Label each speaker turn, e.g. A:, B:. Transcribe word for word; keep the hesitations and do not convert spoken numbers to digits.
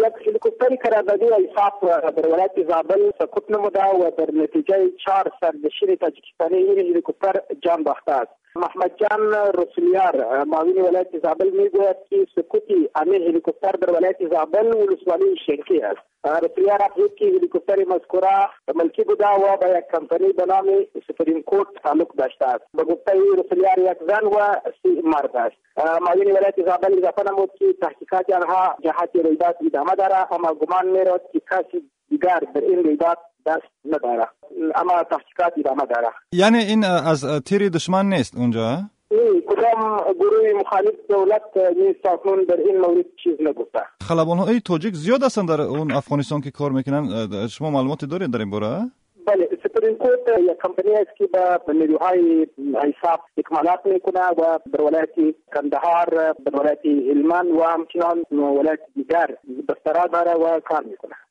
A: یک هلیکوپتر قراردادی ایساف در ولایت زابل سقوط نموده و در نتیجه چهار سرنشین تاجیکستانی این هلیکوپتر جان باخته است. محمد جان رسولیار معاون ولایت زابل میگوید که سقوط این هلیکوپتر در ولایت زابل ولسوالی شنکی است. رسولیار افزود که هلیکوپتر مذکوره ملکی بوده و با یک کمپانی به نام سپریم کوت تعلق داشته است. به گفته رسولیار یک زن و سی مرد است. معاون ولایت زابل اضافه نمود که تحقیقات آنها جهت رویداد ادامه دارد، اما گمان می‌رود که کسی دیگر در این رویداد دست نداره، اما تحقیقات ادامه داره.
B: یعنی این از تیر دشمن نیست اونجا؟
A: نه، کدام گروه مخالف دولت نیست اکنون در این مورد چیز نگفته.
B: خلبان‌های تاجیک زیاد هستند در اون افغانستان که کار میکنن، شما معلوماتی دارید در این باره؟
A: بله، سپریم کوت یک کمپانی است که به نیروهای ایساف اکمالات میکنه و در ولایت کندهار، در ولایت هلمند و همچنان ولایت دیگر بسترها داره و کار میکنه.